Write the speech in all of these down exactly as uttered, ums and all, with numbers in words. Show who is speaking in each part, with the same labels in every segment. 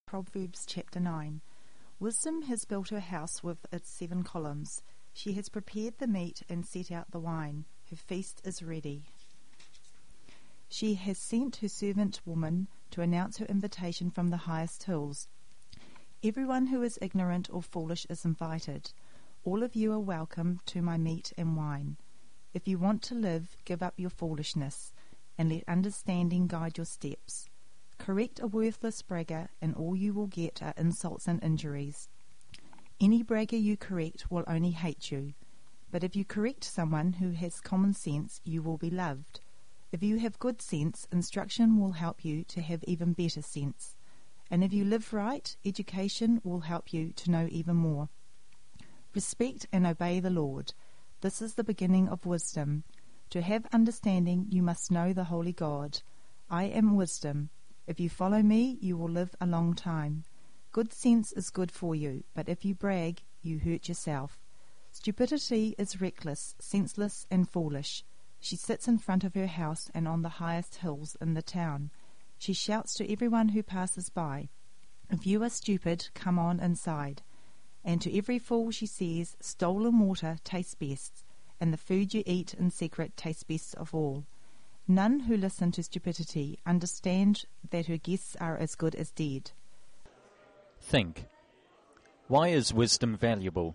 Speaker 1: Proverbs chapter nine. Wisdom has built her house with its seven columns. She has prepared the meat and set out the wine. Her feast is ready. She has sent her servant woman to announce her invitation from the highest hills. Everyone who is ignorant or foolish is invited. All of you are welcome to my meat and wine. If you want to live, give up your foolishness, and let understanding guide your steps. Correct a worthless bragger, and all you will get are insults and injuries. Any bragger you correct will only hate you. But if you correct someone who has common sense, you will be loved. If you have good sense, instruction will help you to have even better sense. And if you live right, education will help you to know even more. Respect and obey the Lord. This is the beginning of wisdom. To have understanding, you must know the Holy God. I am wisdom. If you follow me, you will live a long time. Good sense is good for you, but if you brag, you hurt yourself. Stupidity is reckless, senseless, and foolish. She sits in front of her house and on the highest hills in the town. She shouts to everyone who passes by, "If you are stupid, come on inside." And to every fool she says, "Stolen water tastes best, and the food you eat in secret tastes best of all." None who listen to stupidity understand that her guests are as good as dead.
Speaker 2: Think. Why is wisdom valuable?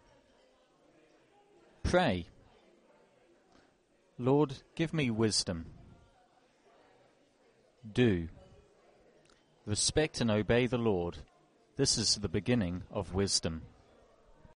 Speaker 2: Pray. Lord, give me wisdom. Do. Respect and obey the Lord. This is the beginning of wisdom.